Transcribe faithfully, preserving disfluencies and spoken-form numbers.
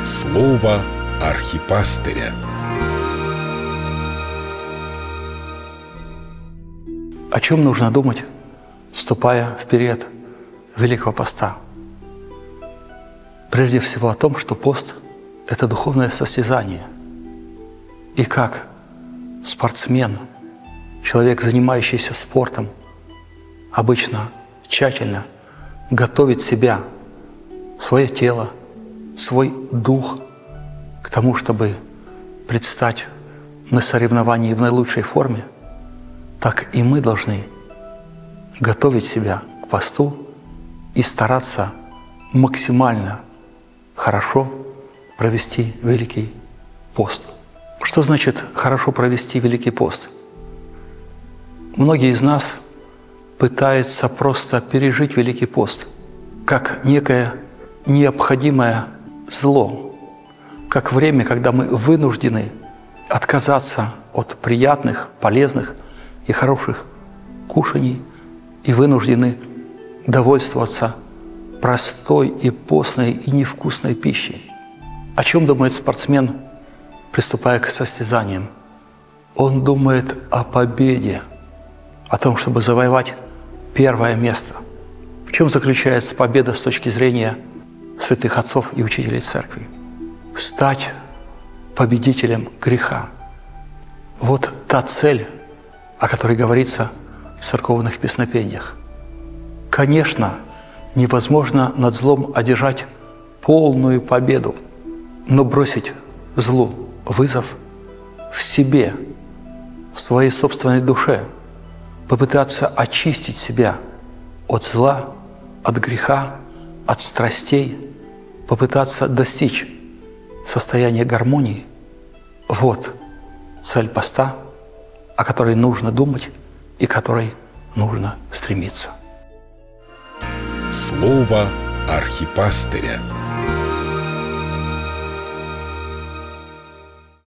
Слово архипастыря. О чем нужно думать, вступая в период Великого Поста? Прежде всего о том, что пост – это духовное состязание. И как спортсмен, человек, занимающийся спортом, обычно тщательно готовит себя, свое тело, свой дух к тому, чтобы предстать на соревновании в наилучшей форме, так и мы должны готовить себя к посту и стараться максимально хорошо провести Великий пост. Что значит хорошо провести Великий пост? Многие из нас пытаются просто пережить Великий пост как некое необходимое зло, как время, когда мы вынуждены отказаться от приятных, полезных и хороших кушаний и вынуждены довольствоваться простой и постной и невкусной пищей. О чем думает спортсмен, приступая к состязаниям? Он думает о победе, о том, чтобы завоевать первое место. В чем заключается победа с точки зрения святых отцов и учителей церкви? Стать победителем греха. Вот та цель, о которой говорится в церковных песнопениях. Конечно, невозможно над злом одержать полную победу, но бросить злу вызов в себе, в своей собственной душе, попытаться очистить себя от зла, от греха, от страстей, попытаться достичь состояния гармонии. Вот цель поста, о которой нужно думать и к которой нужно стремиться. Слово архипастыря.